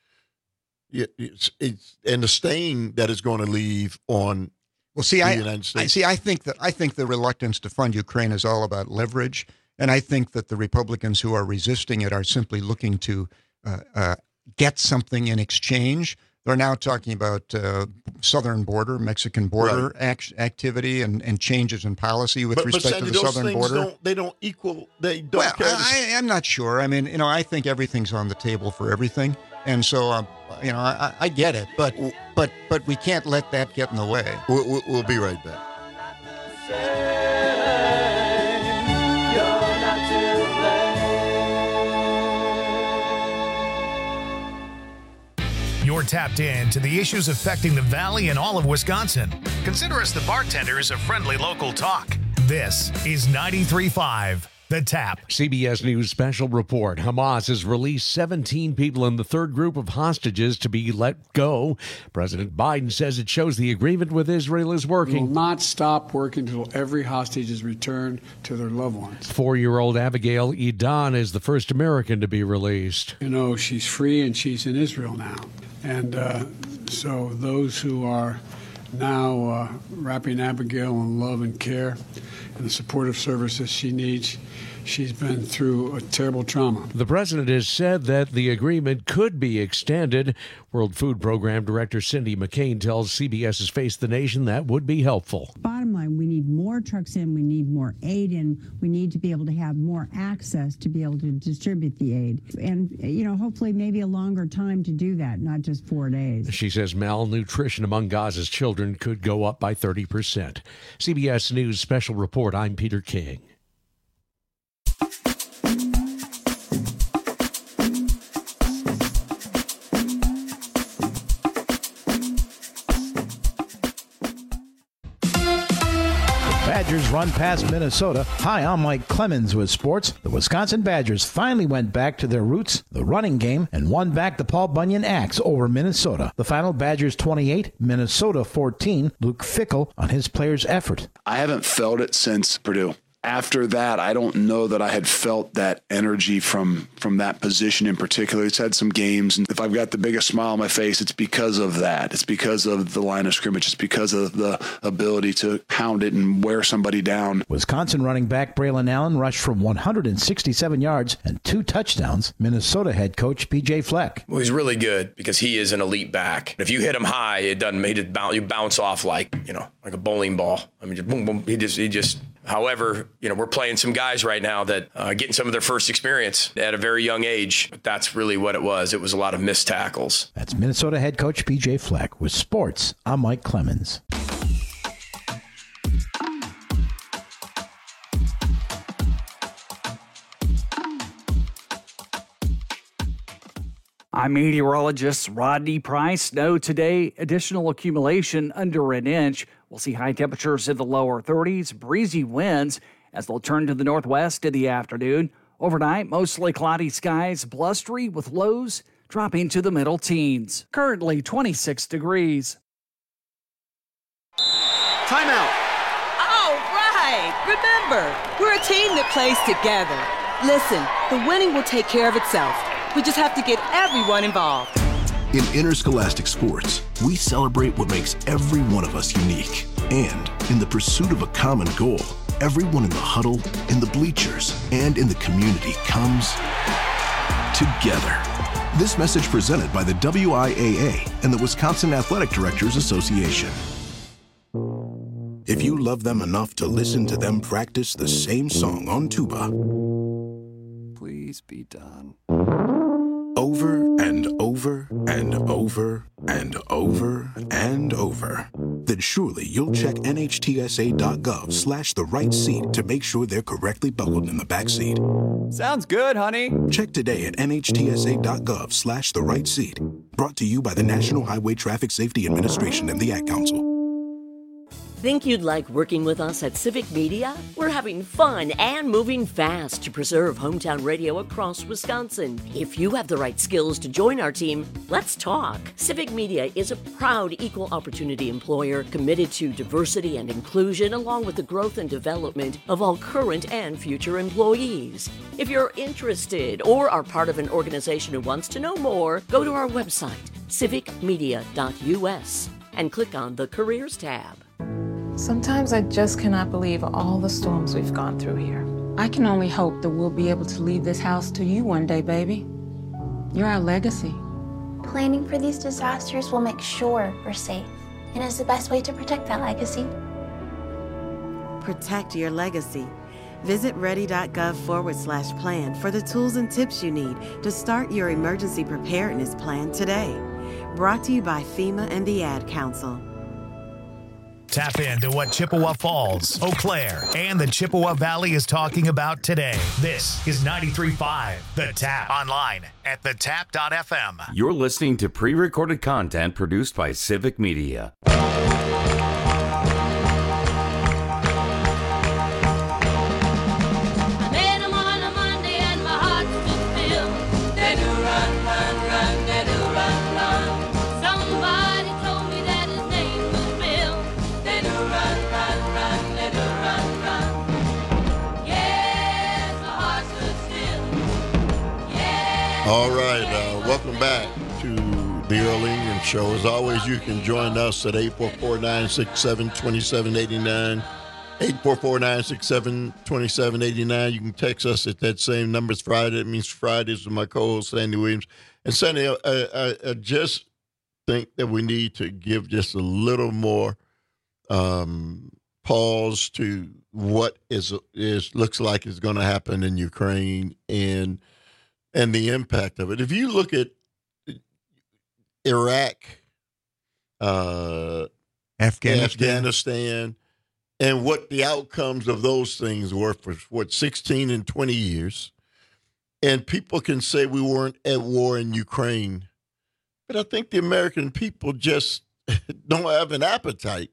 it's, it's and the stain that it's going to leave on Well, see, the I, United I States. see. I think that I think the reluctance to fund Ukraine is all about leverage, and I think that the Republicans who are resisting it are simply looking to uh, uh, get something in exchange. They're now talking about uh, southern border, Mexican border Right. act- activity, and, and changes in policy with but, but respect Sandy, to the those southern things border. don't they don't equal they don't Well, carry the I, I'm not sure. I mean, you know, I think everything's on the table for everything, and so um, you know, I, I get it, but but but we can't let that get in the way. We'll, we'll, we'll be right back. You're tapped in to the issues affecting the Valley and all of Wisconsin. Consider us the bartenders of friendly local talk. This is ninety-three point five, The Tap. C B S News special report. Hamas has released seventeen people in the third group of hostages to be let go. President Biden says it shows the agreement with Israel is working. We will not stop working until every hostage is returned to their loved ones. Four-year-old Abigail Edan is the first American to be released. You know, she's free and she's in Israel now. And uh, so those who are now uh, wrapping Abigail in love and care and the supportive services she needs, she's been through a terrible trauma. The president has said that the agreement could be extended. World Food Program Director Cindy McCain tells CBS's Face the Nation that would be helpful. Bottom line, we need more trucks in, we need more aid in, we need to be able to have more access to be able to distribute the aid. And, you know, hopefully maybe a longer time to do that, not just four days. She says malnutrition among Gaza's children could go up by thirty percent. C B S News Special Report, I'm Peter King. Badgers run past Minnesota. Hi, I'm Mike Clemens with sports. The Wisconsin Badgers finally went back to their roots, the running game, and won back the Paul Bunyan Axe over Minnesota. The final, Badgers twenty-eight, Minnesota fourteen. Luke Fickell on his players' effort. I haven't felt it since Purdue. After that, I don't know that I had felt that energy from from that position in particular. It's had some games, and if I've got the biggest smile on my face, it's because of that. It's because of the line of scrimmage. It's because of the ability to pound it and wear somebody down. Wisconsin running back Braylon Allen rushed from one hundred sixty-seven yards and two touchdowns. Minnesota head coach P J Fleck. Well, he's really good because he is an elite back. If you hit him high, it doesn't make it bounce. You bounce off like, you know, like a bowling ball. I mean, just boom, boom. He just, he just. However, you know, we're playing some guys right now that are uh, getting some of their first experience at a very young age. But that's really what it was. It was a lot of missed tackles. That's Minnesota head coach P J Fleck. With sports, I'm Mike Clemens. I'm meteorologist Rodney Price. No, today, additional accumulation under an inch. We'll see high temperatures in the lower thirties, breezy winds as they'll turn to the northwest in the afternoon. Overnight, mostly cloudy skies, blustery with lows dropping to the middle teens. Currently twenty-six degrees. Timeout. All right. Remember, we're a team that plays together. Listen, the winning will take care of itself. We just have to get everyone involved. In interscholastic sports, we celebrate what makes every one of us unique. And in the pursuit of a common goal, everyone in the huddle, in the bleachers, and in the community comes together. This message presented by the W I A A and the Wisconsin Athletic Directors Association. If you love them enough to listen to them practice the same song on tuba, please be done. Over and over and over and over and over, then surely you'll check nhtsa.gov slash the right seat to make sure they're correctly buckled in the back seat. Sounds good, honey. Check today at nhtsa.gov slash the right seat. Brought to you by the National Highway Traffic Safety Administration and the Ad Council. Think you'd like working with us at Civic Media? We're having fun and moving fast to preserve hometown radio across Wisconsin. If you have the right skills to join our team, let's talk. Civic Media is a proud equal opportunity employer committed to diversity and inclusion along with the growth and development of all current and future employees. If you're interested or are part of an organization who wants to know more, go to our website, civic media dot u s, and click on the Careers tab. Sometimes I just cannot believe all the storms we've gone through here. I can only hope that we'll be able to leave this house to you one day, baby. You're our legacy. Planning for these disasters will make sure we're safe, and is the best way to protect that legacy. Protect your legacy. Visit ready.gov forward slash plan for the tools and tips you need to start your emergency preparedness plan today. Brought to you by FEMA and the Ad Council. Tap into what Chippewa Falls, Eau Claire, and the Chippewa Valley is talking about today. This is ninety-three point five The Tap. Online at the tap dot f m. You're listening to pre-recorded content produced by Civic Media. I met him All right, uh, welcome back to the Earl Ingram Show. As always, you can join us at eight four four, nine six seven, two seven eight nine, eight four four, nine six seven, two seven eight nine. You can text us at that same number. It's Friday. It means Fridays with my co-host, Sandy Williams. And Sandy, I, I, I just think that we need to give just a little more um, pause to what is is looks like is going to happen in Ukraine and and the impact of it. If you look at Iraq, uh, Afghanistan. Afghanistan, and what the outcomes of those things were for, what, sixteen and twenty years, and people can say we weren't at war in Ukraine, but I think the American people just don't have an appetite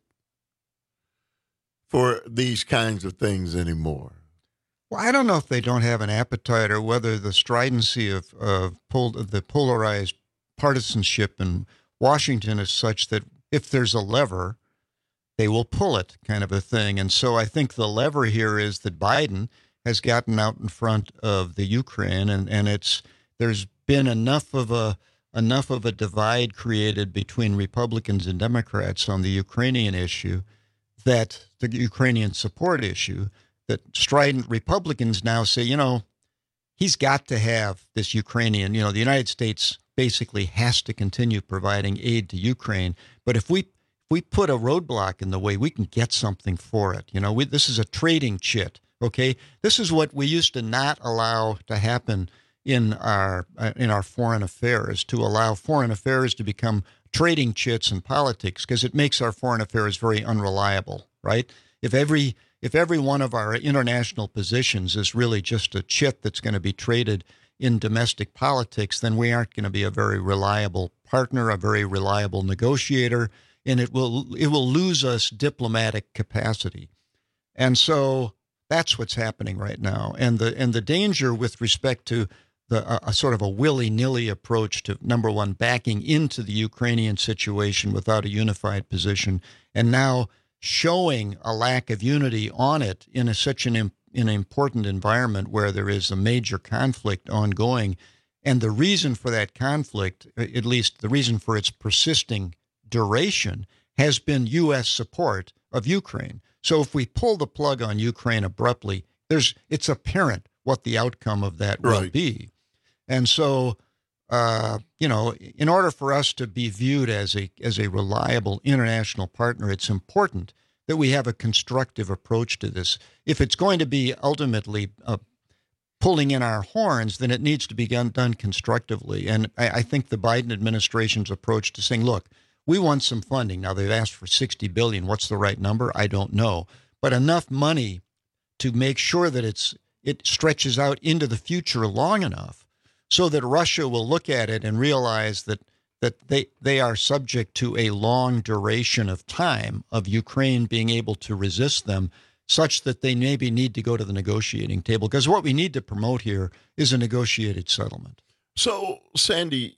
for these kinds of things anymore. Well, I don't know if they don't have an appetite or whether the stridency of, of pol- the polarized partisanship in Washington is such that if there's a lever, they will pull it, kind of a thing. And so I think the lever here is that Biden has gotten out in front of the Ukraine, and, and it's there's been enough of a enough of a divide created between Republicans and Democrats on the Ukrainian issue, that the Ukrainian support issue, that strident Republicans now say, you know, he's got to have this Ukrainian, you know, the United States basically has to continue providing aid to Ukraine. But if we if we put a roadblock in the way, we can get something for it. You know, we, this is a trading chit, okay? This is what we used to not allow to happen in our uh, in our foreign affairs, to allow foreign affairs to become trading chits in politics, because it makes our foreign affairs very unreliable, right? If every If every one of our international positions is really just a chit that's going to be traded in domestic politics, then we aren't going to be a very reliable partner, a very reliable negotiator, and it will it will lose us diplomatic capacity. And so that's what's happening right now. And the and the danger with respect to the a, a sort of a willy-nilly approach to, number one, backing into the Ukrainian situation without a unified position, and now showing a lack of unity on it in a, such an, in an important environment where there is a major conflict ongoing. And the reason for that conflict, at least the reason for its persisting duration, has been U S support of Ukraine. So if we pull the plug on Ukraine abruptly, there's it's apparent what the outcome of that will Right. be. And so Uh, you know, in order for us to be viewed as a as a reliable international partner, it's important that we have a constructive approach to this. If it's going to be ultimately uh, pulling in our horns, then it needs to be done, done constructively. And I, I think the Biden administration's approach to saying, look, we want some funding. Now, they've asked for sixty billion dollars. What's the right number? I don't know. But enough money to make sure that it's it stretches out into the future long enough so that Russia will look at it and realize that that they they are subject to a long duration of time of Ukraine being able to resist them, such that they maybe need to go to the negotiating table. Because what we need to promote here is a negotiated settlement. So, Sandy,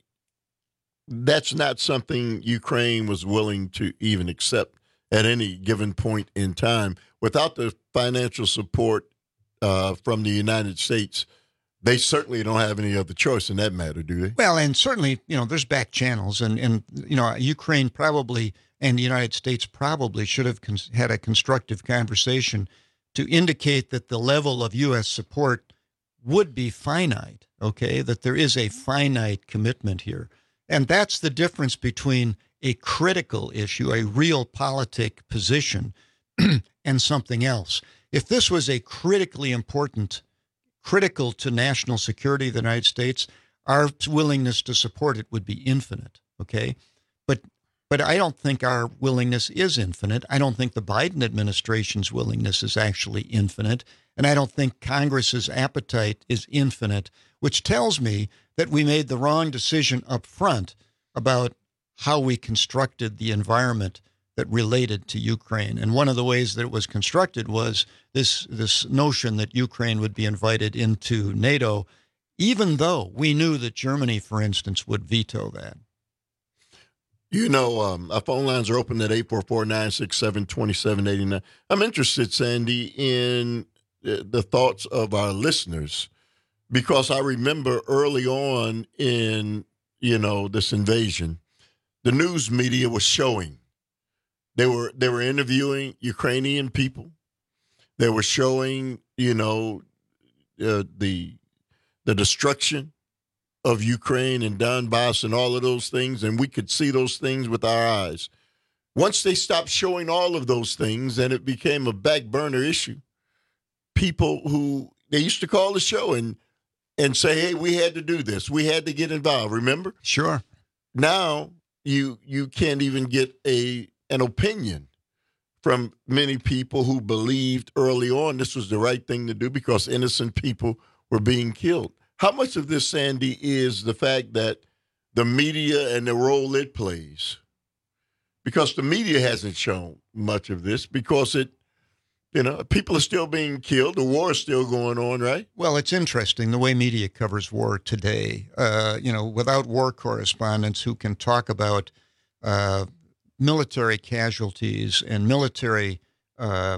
that's not something Ukraine was willing to even accept at any given point in time. Without the financial support uh, from the United States, they certainly don't have any other choice in that matter, do they? Well, and certainly, you know, there's back channels, and, and you know, Ukraine probably and the United States probably should have cons- had a constructive conversation to indicate that the level of U S support would be finite, okay, that there is a finite commitment here. And that's the difference between a critical issue, a real politic position, and something else. If this was a critically important critical to national security of the United States, our willingness to support it would be infinite, okay? But but I don't think our willingness is infinite. I don't think the Biden administration's willingness is actually infinite, and I don't think Congress's appetite is infinite, which tells me that we made the wrong decision up front about how we constructed the environment that related to Ukraine. And one of the ways that it was constructed was this this notion that Ukraine would be invited into NATO, even though we knew that Germany, for instance, would veto that. You know, um, our phone lines are open at eight four four, nine six seven, two seven eight nine. I'm interested, Sandy, in the thoughts of our listeners, because I remember early on in, you know, this invasion, the news media was showing. They were they were interviewing Ukrainian people. They were showing, you know, uh, the the destruction of Ukraine and Donbass and all of those things, and we could see those things with our eyes. Once they stopped showing all of those things and it became a back burner issue, people who they used to call the show and and say, hey, we had to do this. We had to get involved, remember? Sure. Now you you can't even get a an opinion from many people who believed early on this was the right thing to do because innocent people were being killed. How much of this, Sandy, is the fact that the media and the role it plays? Because the media hasn't shown much of this because it, you know, people are still being killed. The war is still going on, right? Well, it's interesting the way media covers war today. Uh, you know, without war correspondents who can talk about uh, military casualties and military uh,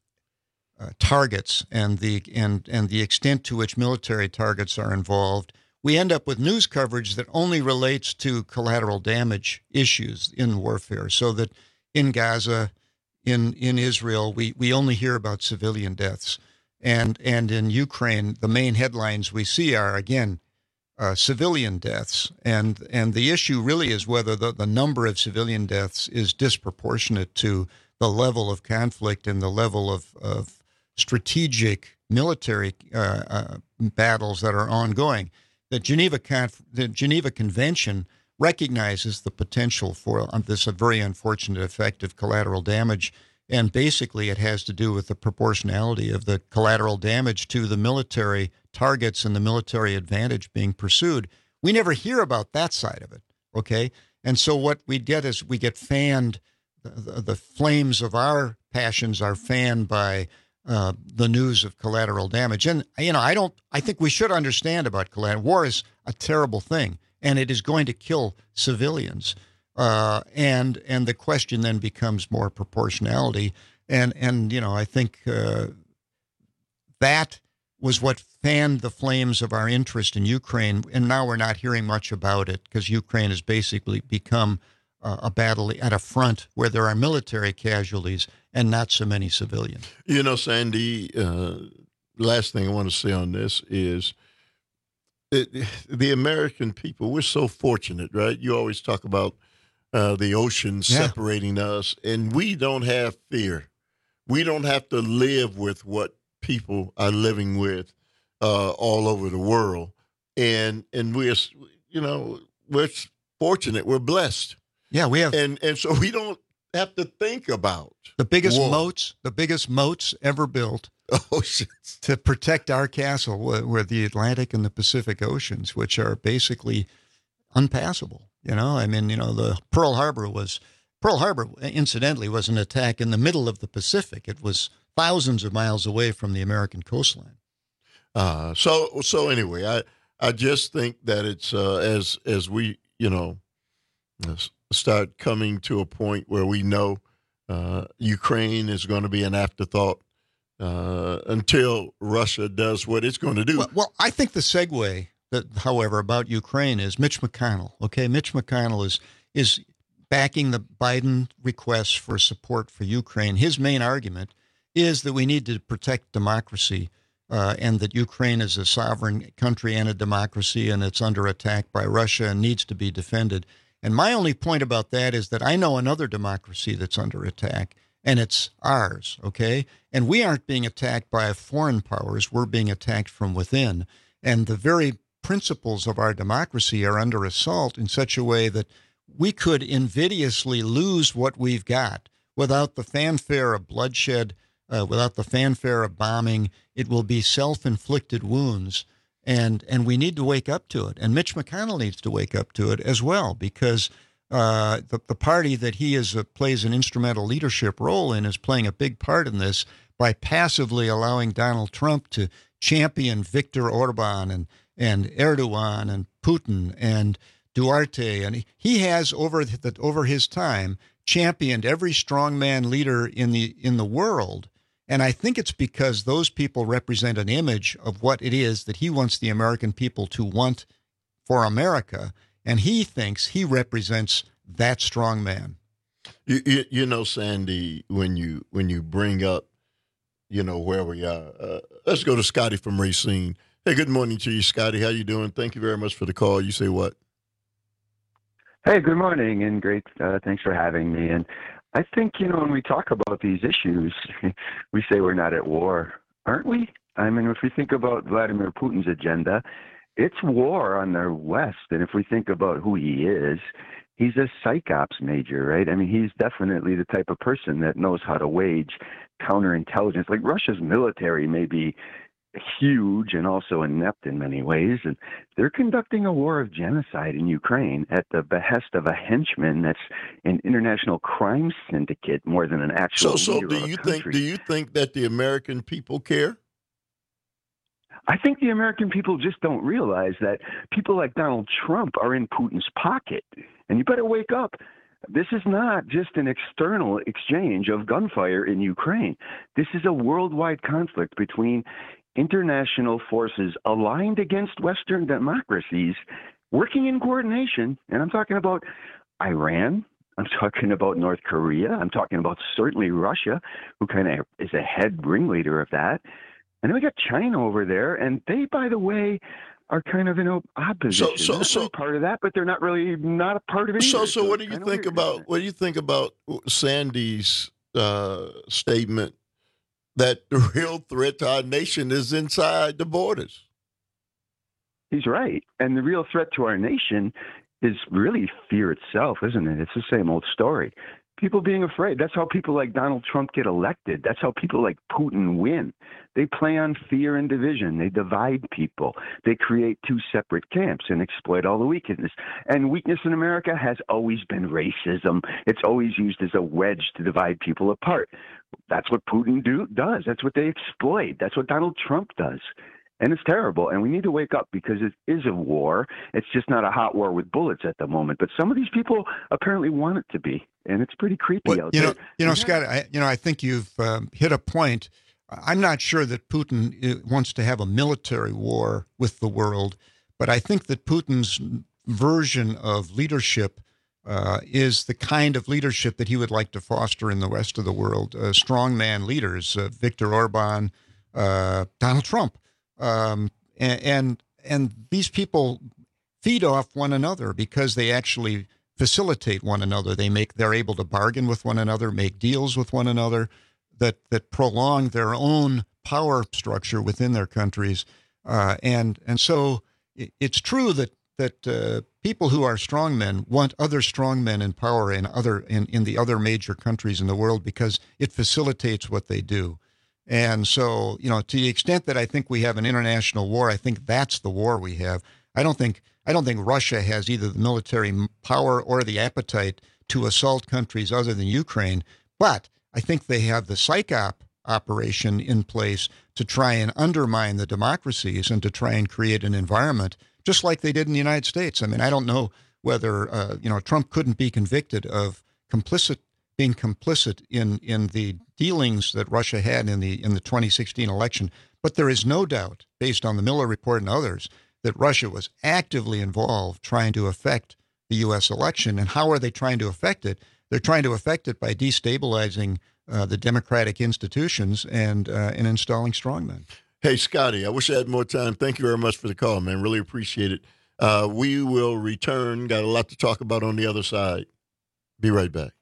uh, targets and the and and the extent to which military targets are involved, we end up with news coverage that only relates to collateral damage issues in warfare. So that in Gaza, in in Israel, we, we only hear about civilian deaths. And and in Ukraine, the main headlines we see are, again, uh, civilian deaths. And and the issue really is whether the, the number of civilian deaths is disproportionate to the level of conflict and the level of, of strategic military uh, uh, battles that are ongoing. The Geneva Conf- the Geneva Convention recognizes the potential for um, this a very unfortunate effect of collateral damage, and basically it has to do with the proportionality of the collateral damage to the military targets and the military advantage being pursued. We never hear about that side of it, okay? And so what we get is we get fanned, the, the flames of our passions are fanned by Uh, the news of collateral damage. And, you know, I don't, I think we should understand about collateral. War is a terrible thing, and it is going to kill civilians. Uh, and and the question then becomes more proportionality. And, and you know, I think uh, that was what fanned the flames of our interest in Ukraine. And now we're not hearing much about it because Ukraine has basically become uh, a battle at a front where there are military casualties and not so many civilians. You know, Sandy, uh, last thing I want to say on this is it, the American people, we're so fortunate, right? You always talk about uh, the ocean Yeah. separating us, and we don't have fear. We don't have to live with what people are living with uh, all over the world. And, and we're, you know, we're fortunate. We're blessed. Yeah, we have. And, and so we don't have to think about The biggest war. moats, the biggest moats ever built Oceans. to protect our castle were, were the Atlantic and the Pacific Oceans, which are basically unpassable. You know, I mean, you know, the Pearl Harbor was, Pearl Harbor, incidentally, was an attack in the middle of the Pacific. It was thousands of miles away from the American coastline. Uh, so so anyway, I I just think that it's uh, as as we you know s- start coming to a point where we know uh, Ukraine is going to be an afterthought uh, until Russia does what it's going to do. Well, well, I think the segue, that, however, about Ukraine is Mitch McConnell. Okay, Mitch McConnell is is backing the Biden requests for support for Ukraine. His main argument is that we need to protect democracy uh, and that Ukraine is a sovereign country and a democracy, and it's under attack by Russia and needs to be defended. And my only point about that is that I know another democracy that's under attack, and it's ours, okay? And we aren't being attacked by foreign powers. We're being attacked from within. And the very principles of our democracy are under assault in such a way that we could invidiously lose what we've got without the fanfare of bloodshed, uh, without the fanfare of bombing. It will be self-inflicted wounds. And and we need to wake up to it. And Mitch McConnell needs to wake up to it as well, because uh, the, the party that he is uh, plays an instrumental leadership role in is playing a big part in this by passively allowing Donald Trump to champion Viktor Orban and, and Erdogan and Putin and Duarte. And he has, over the, over his time, championed every strongman leader in the in the world And I think it's because those people represent an image of what it is that he wants the American people to want for America. And he thinks he represents that strong man. You, you, you know, Sandy, when you when you bring up, you know, where we are, uh, let's go to Scotty from Racine. Hey, good morning to you, Scotty. How you doing? Thank you very much for the call. You say what? Hey, good morning, and great. Uh, thanks for having me. And I think, you know, when we talk about these issues, we say we're not at war, aren't we? I mean, if we think about Vladimir Putin's agenda, it's war on the West. And if we think about who he is, he's a psychops major, right? I mean, he's definitely the type of person that knows how to wage counterintelligence. Like Russia's military may be huge and also inept in many ways, and they're conducting a war of genocide in Ukraine at the behest of a henchman that's an international crime syndicate more than an actual So, so leader do of a you think? country. Do you think that the American people care? I think the American people just don't realize that people like Donald Trump are in Putin's pocket, and you better wake up. This is not just an external exchange of gunfire in Ukraine. This is a worldwide conflict between international forces aligned against Western democracies working in coordination. And I'm talking about Iran. I'm talking about North Korea. I'm talking about certainly Russia, who kind of is a head ringleader of that. And then we got China over there. And they, by the way, are kind of in opposition. So, so, they're so part of that, but they're not really not a part of it So, either. so what do it's you kinda think weird, about isn't it? what do you think about Sandy's uh, statement that the real threat to our nation is inside the borders? He's right. And the real threat to our nation is really fear itself, isn't it? It's the same old story. People being afraid. That's how people like Donald Trump get elected. That's how people like Putin win. They play on fear and division. They divide people. They create two separate camps and exploit all the weakness. And weakness in America has always been racism. It's always used as a wedge to divide people apart. That's what Putin do, does. That's what they exploit. That's what Donald Trump does. And it's terrible. And we need to wake up because it is a war. It's just not a hot war with bullets at the moment. But some of these people apparently want it to be. And it's pretty creepy Well, out you there. know, you know, Scott. I, you know, I think you've um, hit a point. I'm not sure that Putin uh, wants to have a military war with the world, but I think that Putin's version of leadership uh, is the kind of leadership that he would like to foster in the rest of the world. Uh, strongman leaders, uh, Viktor Orban, uh, Donald Trump, um, and, and and these people feed off one another because they actually facilitate one another. They make they're able to bargain with one another, make deals with one another that that prolong their own power structure within their countries. Uh, and and so it, it's true that that uh, people who are strongmen want other strongmen in power in other in, in the other major countries in the world because it facilitates what they do. And so, you know, to the extent that I think we have an international war, I think that's the war we have. I don't think I don't think Russia has either the military power or the appetite to assault countries other than Ukraine, but I think they have the psyop operation in place to try and undermine the democracies and to try and create an environment just like they did in the United States. I mean, I don't know whether, uh, you know, Trump couldn't be convicted of complicit being complicit in, in the dealings that Russia had in the in the twenty sixteen election. But there is no doubt, based on the Miller Report and others, that Russia was actively involved trying to affect the U S election. And how are they trying to affect it? They're trying to affect it by destabilizing uh, the democratic institutions and uh, and installing strongmen. Hey, Scotty, I wish I had more time. Thank you very much for the call, man. Really appreciate it. Uh, we will return. Got a lot to talk about on the other side. Be right back.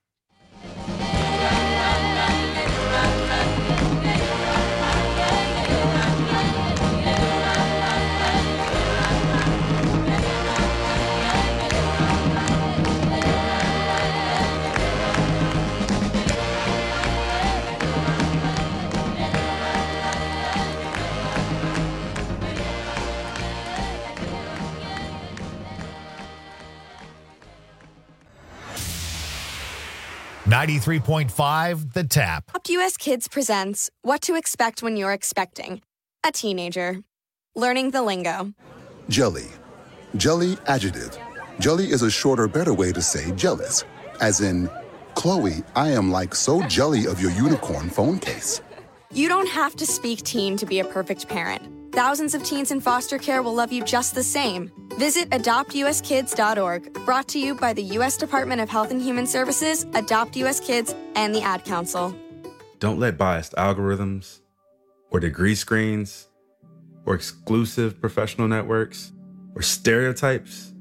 ninety-three point five The Tap. Up U S Kids presents What to Expect When You're Expecting a Teenager. Learning the lingo. Jelly. Jelly adjective. Jelly is a shorter, better way to say jealous. As in, Chloe, I am like so jelly of your unicorn phone case. You don't have to speak teen to be a perfect parent. Thousands of teens in foster care will love you just the same. Visit adopt u s kids dot org, brought to you by the U S Department of Health and Human Services, Adopt U S Kids, and the Ad Council. Don't let biased algorithms or degree screens or exclusive professional networks or stereotypes.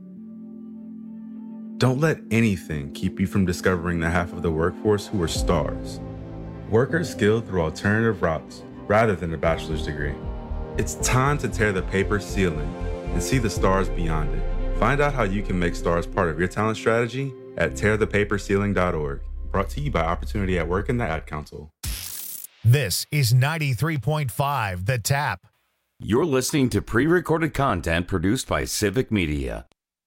Don't let anything keep you from discovering the half of the workforce who are stars. Workers skilled through alternative routes rather than a bachelor's degree. It's time to tear the paper ceiling and see the stars beyond it. Find out how you can make stars part of your talent strategy at tear the paper ceiling dot org. Brought to you by Opportunity at Work and the Ad Council. This is ninety-three point five The Tap. You're listening to pre-recorded content produced by Civic Media.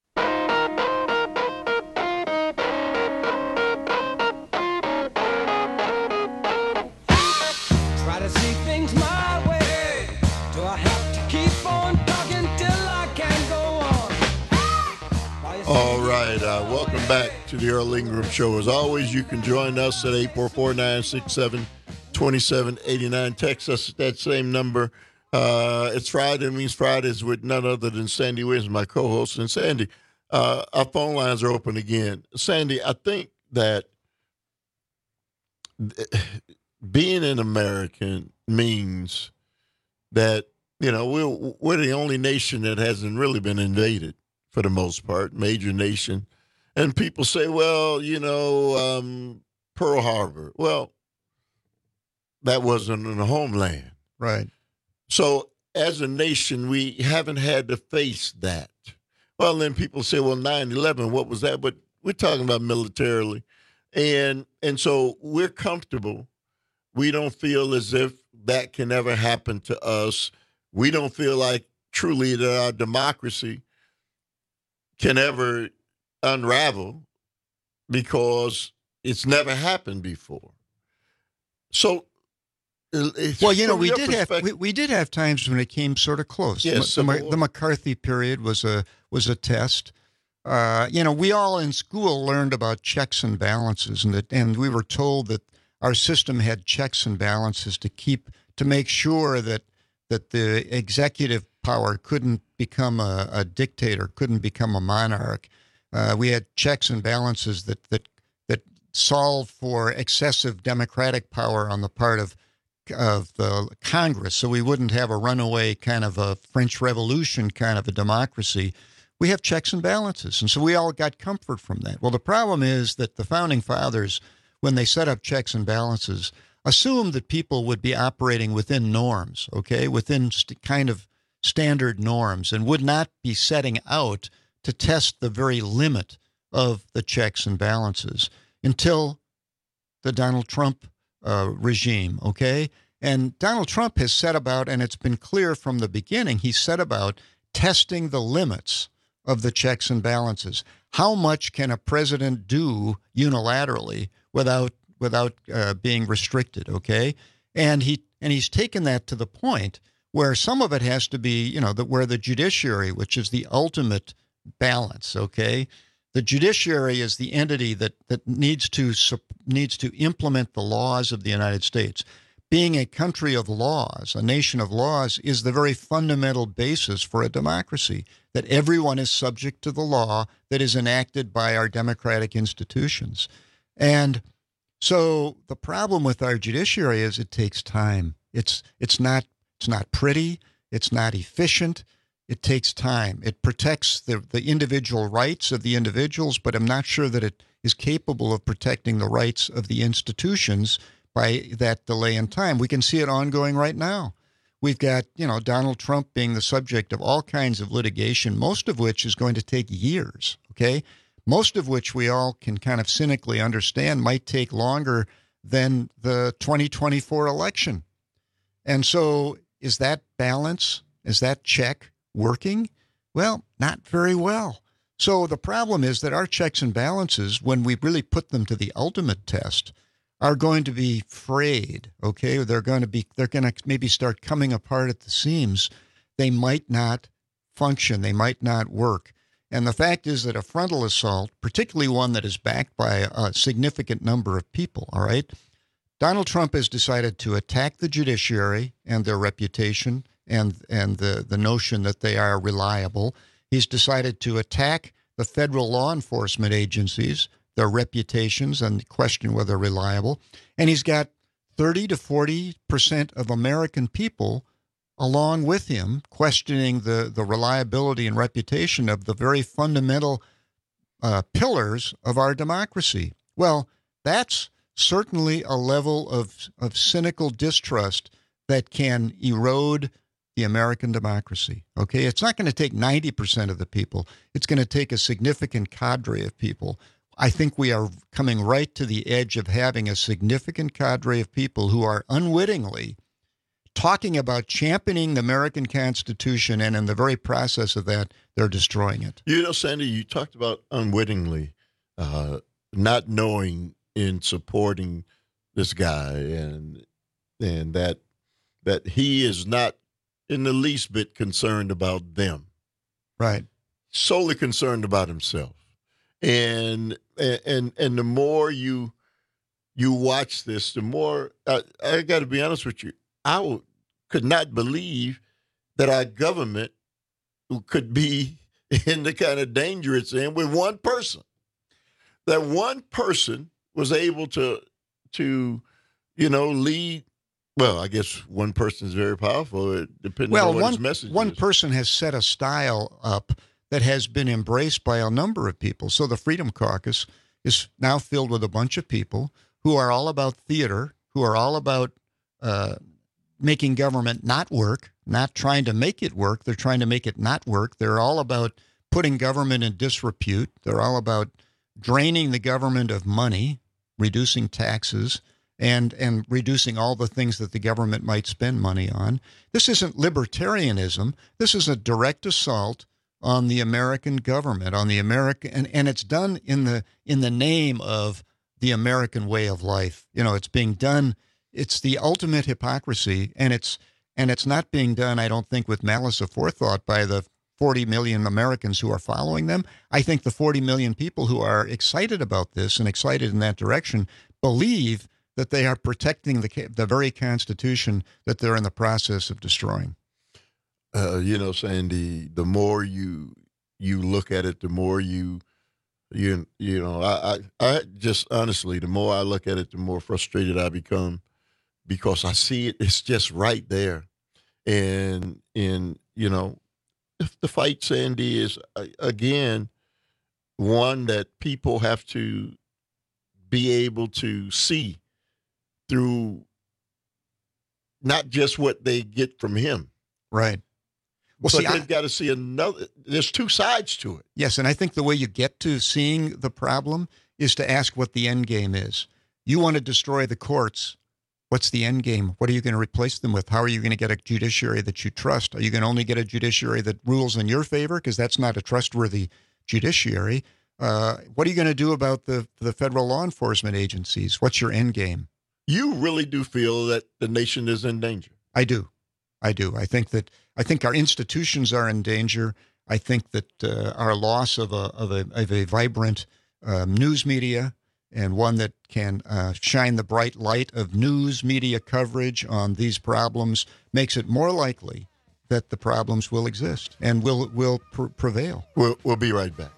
All right, uh, welcome back to the Earl Ingram Show. As always, you can join us at eight four four, nine six seven, two seven eight nine. Text us at that same number. Uh, it's Friday. It means Fridays with none other than Sandy Williams, my co-host. And Sandy, uh, our phone lines are open again. Sandy, I think that being an American means that, you know, we're, we're the only nation that hasn't really been invaded. For the most part, major nation. And people say, well, you know, um, Pearl Harbor. Well, that wasn't in the homeland. Right. So as a nation, we haven't had to face that. Well, then people say, well, nine eleven, what was that? But we're talking about militarily. And, and so we're comfortable. We don't feel as if that can ever happen to us. We don't feel like truly that our democracy can ever unravel because it's never happened before. So, well, you know, we did have we, we did have times when it came sort of close. Yes, the, the, the McCarthy period was a was a test. Uh, you know, we all in school learned about checks and balances, and that, and we were told that our system had checks and balances to keep to make sure that that the executive power couldn't become a, a dictator, couldn't become a monarch. Uh, we had checks and balances that that that solved for excessive democratic power on the part of of the Congress, so we wouldn't have a runaway kind of a French Revolution kind of a democracy. We have checks and balances, and so we all got comfort from that. Well, the problem is that the Founding Fathers, when they set up checks and balances, assumed that people would be operating within norms, okay, within st- kind of standard norms, and would not be setting out to test the very limit of the checks and balances until the Donald Trump uh, regime, okay? And Donald Trump has set about, and it's been clear from the beginning, he set about testing the limits of the checks and balances. How much can a president do unilaterally without without uh, being restricted, okay? And he and he's taken that to the point where some of it has to be, you know, that where the judiciary, which is the ultimate balance, okay? The judiciary is the entity that that needs to needs to implement the laws of the United States. Being a country of laws, a nation of laws, is the very fundamental basis for a democracy, that everyone is subject to the law that is enacted by our democratic institutions. And so the problem with our judiciary is it takes time. It's it's not it's not pretty. It's not efficient. It takes time. It protects the, the individual rights of the individuals, but I'm not sure that it is capable of protecting the rights of the institutions by that delay in time. We can see it ongoing right now. We've got, you know, Donald Trump being the subject of all kinds of litigation, most of which is going to take years, okay? Most of which we all can kind of cynically understand might take longer than the twenty twenty-four election. And so is that balance, is that check working? Well, not very well. So the problem is that our checks and balances, when we really put them to the ultimate test, are going to be frayed, okay? They're going to be, they're going to maybe start coming apart at the seams. They might not function. They might not work. And the fact is that a frontal assault, particularly one that is backed by a significant number of people, all right, Donald Trump has decided to attack the judiciary and their reputation and and the, the notion that they are reliable. He's decided to attack the federal law enforcement agencies, their reputations, and question whether they're reliable. And he's got thirty to forty percent of American people along with him questioning the, the reliability and reputation of the very fundamental uh, pillars of our democracy. Well, that's certainly a level of, of cynical distrust that can erode the American democracy. Okay, it's not going to take ninety percent of the people. It's going to take a significant cadre of people. I think we are coming right to the edge of having a significant cadre of people who are unwittingly talking about championing the American Constitution, and in the very process of that, they're destroying it. You know, Sandy, you talked about unwittingly, uh, not knowing in supporting this guy, and and that that he is not in the least bit concerned about them. Right. Solely concerned about himself. And and and the more you you watch this, the more I, I got to be honest with you. I w- could not believe that our government could be in the kind of danger it's in with one person. That one person was able to to you know lead. Well, I guess one person is very powerful, depending well, on what one, his message one is. person has set a style up that has been embraced by a number of people. So the Freedom Caucus is now filled with a bunch of people who are all about theater, who are all about uh, making government not work, not trying to make it work. They're trying to make it not work. They're all about putting government in disrepute. They're all about draining the government of money, reducing taxes, and and reducing all the things that the government might spend money on. This isn't libertarianism. This is a direct assault on the American government, on the American, and, and it's done in the in the name of the American way of life. You know, it's being done. It's the ultimate hypocrisy, and it's and it's not being done, I don't think, with malice aforethought by the forty million Americans who are following them. I think the forty million people who are excited about this and excited in that direction believe that they are protecting the the very Constitution that they're in the process of destroying. Uh, you know, Sandy, the more you you look at it, the more you you you know, I, I I just honestly, the more I look at it, the more frustrated I become, because I see it. It's just right there, and and you know, the fight, Sandy, is uh, again one that people have to be able to see through, not just what they get from him. Right. Well, but see, they've I, got to see another. There's two sides to it. Yes, and I think the way you get to seeing the problem is to ask what the end game is. You want to destroy the courts. What's the end game? What are you going to replace them with? How are you going to get a judiciary that you trust? Are you going to only get a judiciary that rules in your favor? Because that's not a trustworthy judiciary. Uh, what are you going to do about the, the federal law enforcement agencies? What's your end game? You really do feel that the nation is in danger. I do. I do. I think that I think our institutions are in danger. I think that uh, our loss of a of a, of a vibrant um, news media, and one that can uh, shine the bright light of news media coverage on these problems, makes it more likely that the problems will exist and will will pr- prevail. We'll, we'll be right back.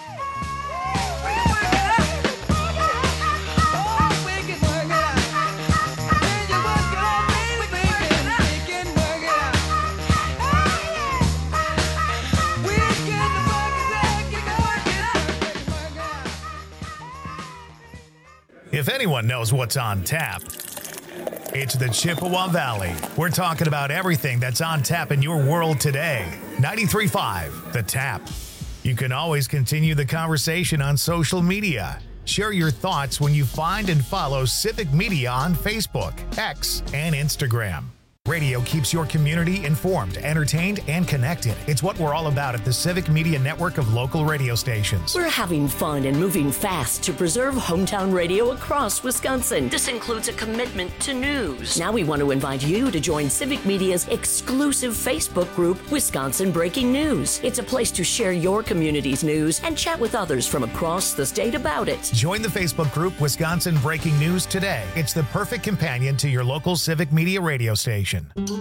If anyone knows what's on tap, it's the Chippewa Valley. We're talking about everything that's on tap in your world today. ninety-three point five, The Tap. You can always continue the conversation on social media. Share your thoughts when you find and follow Civic Media on Facebook, X, and Instagram. Radio keeps your community informed, entertained, and connected. It's what we're all about at the Civic Media Network of local radio stations. We're having fun and moving fast to preserve hometown radio across Wisconsin. This includes a commitment to news. Now we want to invite you to join Civic Media's exclusive Facebook group, Wisconsin Breaking News. It's a place to share your community's news and chat with others from across the state about it. Join the Facebook group Wisconsin Breaking News today. It's the perfect companion to your local Civic Media radio station.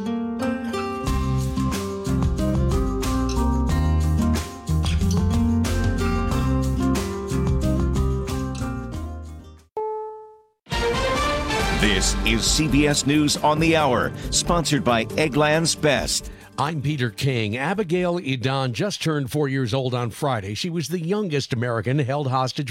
This is C B S News on the Hour, sponsored by Eggland's Best. I'm Peter King. Abigail Edan just turned four years old on Friday. She was the youngest American held hostage